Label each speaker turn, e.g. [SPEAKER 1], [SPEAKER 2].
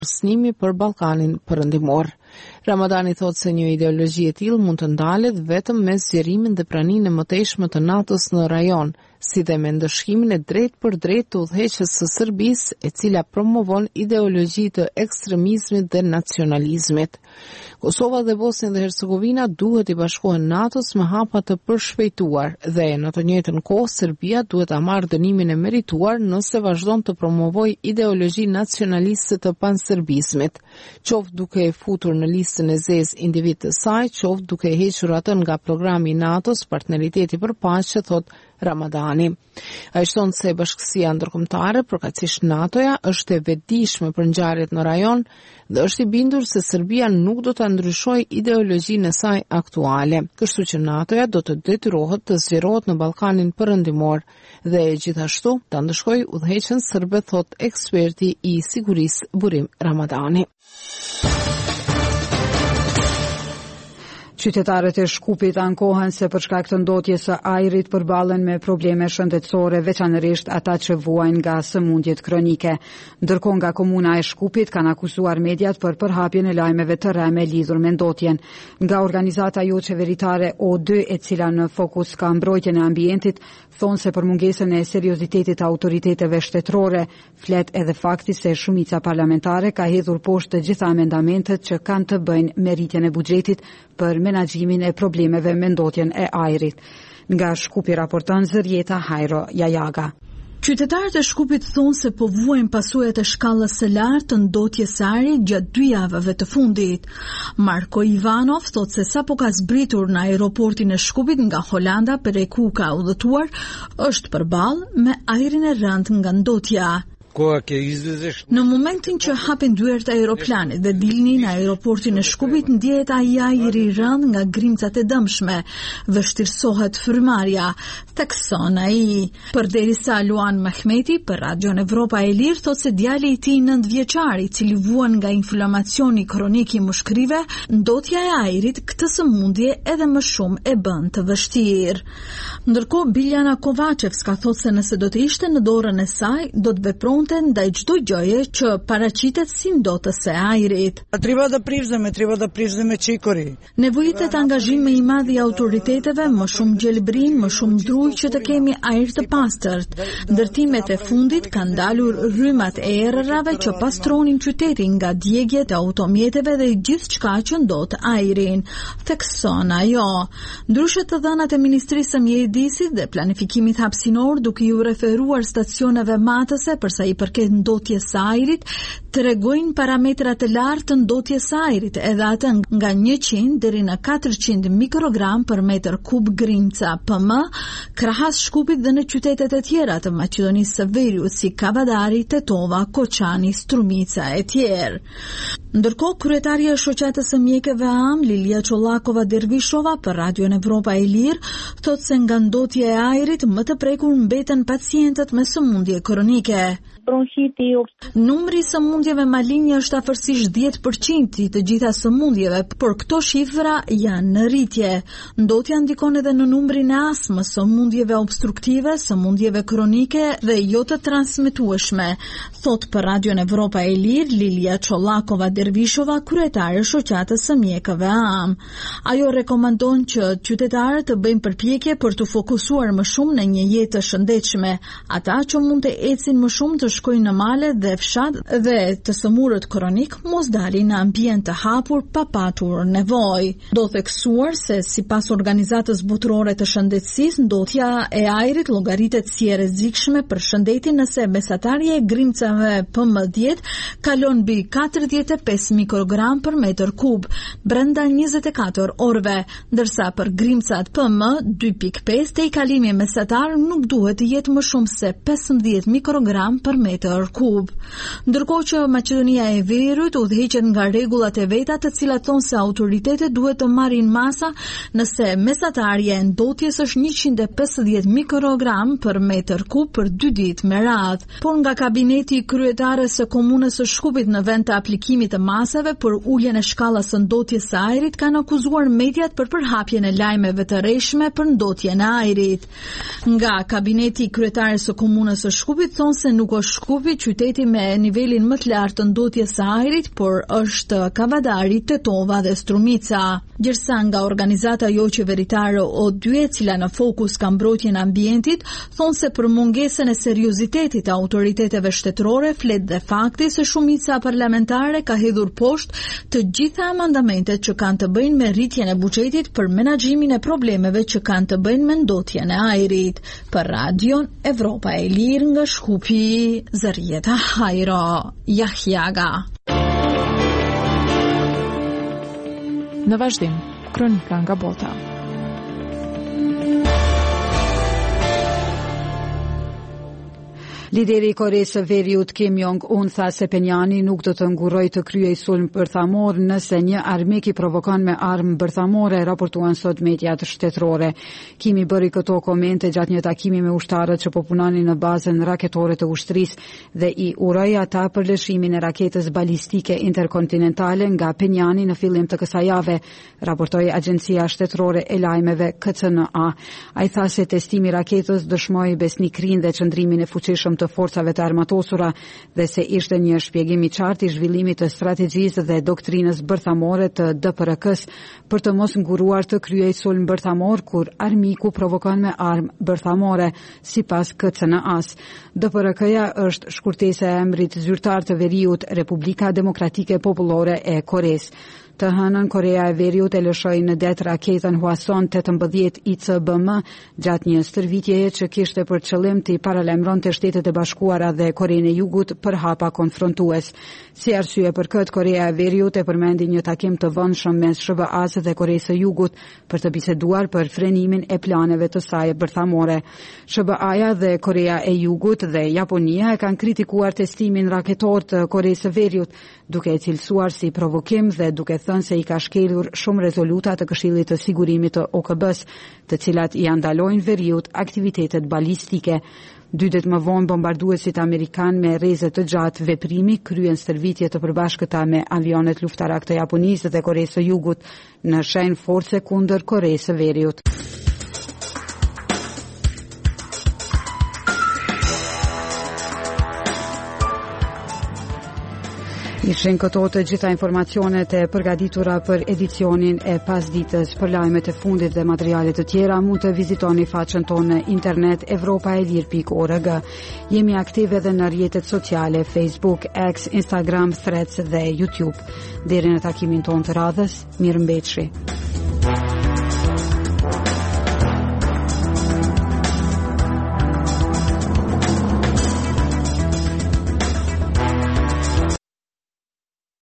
[SPEAKER 1] snimi për Ballkanin Perëndimor. Ramadani thotë se një ideologji e tillë mund të ndalet vetëm me zgjerimin dhe praninë e mëtejshme të NATO-s në rajon, si dhe me ndëshkimin e drejt për drejt të udhëheqës së Serbisë, e cila promovon ideologji të ekstremizmit dhe nacionalizmit. Kosova dhe Bosnia dhe Hercegovina duhet i bashkohen NATO-s me hapa të përshpejtuar dhe në të njëjtën kohë Serbia duhet ta marrë dënimin e merituar nëse vazhdon të promovojë ideologji nacionaliste të panserbizmit, qoftë duke e futur në listën e zezë individ të saj, qoftë duke e hequr atë nga programi i NATO-s, partneriteti për paqe, thot Ramadani. Ai shton se bashkësia ndërkombëtare, përkatësisht NATO-ja, është e vetëdijshme për ngjarjet në rajon dhe është i bindur se Serbia nuk do ta ndryshojë ideologjinë e saj aktuale. Kështu që NATO-ja do të detyrohet të zgjerohet në Ballkanin Perëndimor dhe gjithashtu ta ndëshkojë udhëheqjen serbe, thot eksperti i sigurisë Burim Ramadani.
[SPEAKER 2] Qytetarët e Shkupit ankohen se për shkak të ndotjes së ajrit përballen me probleme shëndetësore, veçanërisht ata që vuajnë nga sëmundjet kronike. Ndërkohë nga komuna e Shkupit kanë akuzuar mediat për përhapjen e lajmeve të rreme lidhur me ndotjen. Nga organizata jo qeveritare O2, e cila në fokus ka mbrojtjen e ambientit, thonë se për mungesën e seriozitetit të autoriteteve shtetërore, flet edhe fakti se shumica parlamentare ka hedhur poshtë të gjitha amendamentet që kanë të bëjnë me rritjen e buxhetit për menaxhimin e problemeve me ndotjen e ajrit. Nga Shkupi raporton Zërjeta Hajro Jajaga.
[SPEAKER 3] Qytetarët e Shkupit thonë se po vuajnë pasojat e shkallës së lartë të ndotjes së ajrit gjatë 2 javëve të fundit. Marko Ivanov thotë se sapo ka zbritur në aeroportin e Shkupit nga Holanda për ku ka udhëtuar, është përballë me ajrin e rënd nga ndotja. Në momentin që hapen dyert e aeroplanit dhe dilni në aeroportin e Shkupit, ndjehet ai ajri i rënd nga grimcat e dëmshme, vështirësohet frymarrja, thekson ai. Përderisa Luan Mehmeti për Radion Evropa e Lirë thotë se djali i tij 9 vjeçar, i cili vuan nga inflamacioni kronik i mushkërive, ndotja e ajrit këtë sëmundje edhe më shumë e bën të vështirë. Ndërkohë Biljana Kovacevska thotë se nëse do të ishte në dorën e saj, do të vepronte ndaj çdo gjëje që paraqitet si ndotës së ajrit.
[SPEAKER 4] Treba da privzeme çikori.
[SPEAKER 3] Nevojitet angazhim më i madh i autoriteteve, më shumë gjelbrim, më shumë druj që të kemi ajër të pastërt. Ndërtimet e fundit kanë dalur rrymat e errërave që pastronin qytetin nga djegjet e automjeteve dhe gjithçka që ndot ajrin, thekson ajo. Ndryshe të dhënat e Ministrisë së Mjedisit dhe Planifikimit Hapësinor, duke ju referuar stacioneve matëse për sa i përket ndotjes së ajrit, tregojnë parametra të lartë të ndotjes së ajrit, edhe atë nga 100 deri në 400 mikrogram për metër kub grimca PM, krahas Shkupit dhe në qytetet e tjera të Maqedonisë së Veriut si Kavadari, Tetova, Koçani, Strumica e tjerë. Ndërkohë, kryetaria e shoqatës së mjekëve AM, Lilia Çollakova Dervishova për Radion Evropa e Lirë, thotë se nga ndotja e ajrit më të prekur mbeten pacientët me sëmundje kronike. Numri i sëmundjeve malinje është afërsisht 10% i të gjitha sëmundjeve, por këto shifra janë në rritje. Ndotja ndikon edhe në numrin e astmës, sëmundjeve obstruktive, sëmundjeve kronike dhe jo të transmetueshme, thot për Radion Evropa e Lirë Lilia Çollakova Dervishova, kryetare e shoqatës së mjekëve AM. Ajo rekomandon që qytetarët të bëjnë përpjekje për të fokusuar më shumë në një jetë të shëndetshme. Ata që mund të ecin më shumë të shkojnë në male dhe fshat dhe të sëmurët kronik mos dalin në ambient të hapur pa patur nevojë. Do theksuar se sipas Organizatës Botërore të Shëndetësisë, ndotja e ajrit llogaritet si e rrezikshme për shëndetin nëse mesatarja e grimcave PM10 kalon mbi 45 mikrogram për metër kub brenda 24 orëve, ndërsa për grimcat PM 2.5 te i kalimi mesatar nuk duhet të jetë më shumë se 15 mikrogram për metër kub. Ndërkohë që Maqedonia e Veriut udhëheqet nga rregullat e veta, të cilat thonë se autoritetet duhet të marrin masa nëse mesatarja e ndotjes është 150 mikrogram për metër kub për 2 ditë me radhë. Por nga kabineti i kryetares së komunës së Shkupit në vend të aplikimit të masave për uljen e shkallës së ndotjes së ajrit kanë akuzuar mediat për përhapjen e lajmeve të rreshme për ndotjen e ajrit. Nga kabineti i kryetares së komunës së Shkupit thonë se nuk është Shkupi qyteti me nivelin më të lartë të ndotjes së ajrit, por është Kavadari, Tetova dhe Strumica. Gjërsa nga organizata jo qeveritare O2, e cila në fokus ka mbrojtjen e ambientit, thonë se për mungesën e seriozitetit të autoriteteve shtetërore flet dhe fakti se shumica parlamentare ka hedhur poshtë të gjitha amandamentet që kanë të bëjnë me rritjen e buxhetit për menaxhimin e problemeve që kanë të bëjnë me ndotjen e ajrit. Për Radion Evropa e Lirë nga Shkupi, Zarieta Hajro, Jahjaga.
[SPEAKER 1] Në vazhdim, kronika nga bota.
[SPEAKER 2] Lideri i Koreas së Veriut Kim Jong-un tha se Penjani nuk do të ngurojë të kryej sulm bërthamor nëse një armik i provokon me armë bërthamore, raportuan sot mediat shtetërore. Kim i bëri këto komente gjatë një takimi me ushtarët që po punonin në bazën raketore të ushtrisë dhe i uroi ata për lëshimin e raketës balistike interkontinentale nga Penjani në fillim të kësaj jave, raportoi agjencia shtetërore e lajmeve KCNA. Ai tha se testimi i raketës dëshmoi besnikrinë dhe çndrimin e fuqishëm të forcave të armatosura dhe se ishte një shpjegim i qartë i zhvillimit të strategjisë dhe doktrinës bërthamore të DPRK-s për të mos nguruar të kryej sulm bërthamor kur armiku provokon me armë bërthamore, sipas KCNA-s. DPRK-ja është shkurtesa e emrit zyrtar të Veriut, Republika Demokratike Popullore e Koreas. Të hënën, Korea e Veriut e lëshoi në det raketën Hwason 18 ICBM gjatë një stërvitjeje që kishte për qëllim të i paralajmëronte Shtetet e Bashkuara dhe Korenë e Jugut për hapa konfrontues. Si arsye për këtë, Korea e Veriut e përmendi një takim të vonshëm mes SBA-s dhe Koreas së Jugut për të biseduar për frenimin e planeve të saj bërthamore. SBA-ja dhe Korea e Jugut dhe Japonia e kanë kritikuar testimin raketor të Koreas së Veriut, duke e cilësuar si provokim dhe duke thënë se i ka shkelur shumë rezoluta të Këshillit të Sigurimit të OKB-s, të cilat i ndalojnë Veriut aktivitetet balistike. 2 ditë më vonë, bombarduesit amerikan me rreze të gjatë veprimi kryen stërvitje të përbashkëta me avionet luftarak të Japonisë dhe Koreas së Jugut në shenjë force kundër Koreas së Veriut. Ishin këto të gjitha informacionet e përgatitura për edicionin e pasditës. Për lajmet e fundit dhe materialet të tjera mund të vizitoni faqen tonë në internet europaelir.org. Jemi aktive edhe në rrjetet sociale Facebook, X, Instagram, Threads dhe YouTube. Deri në takimin tonë të radhës, mirëmbëjtje.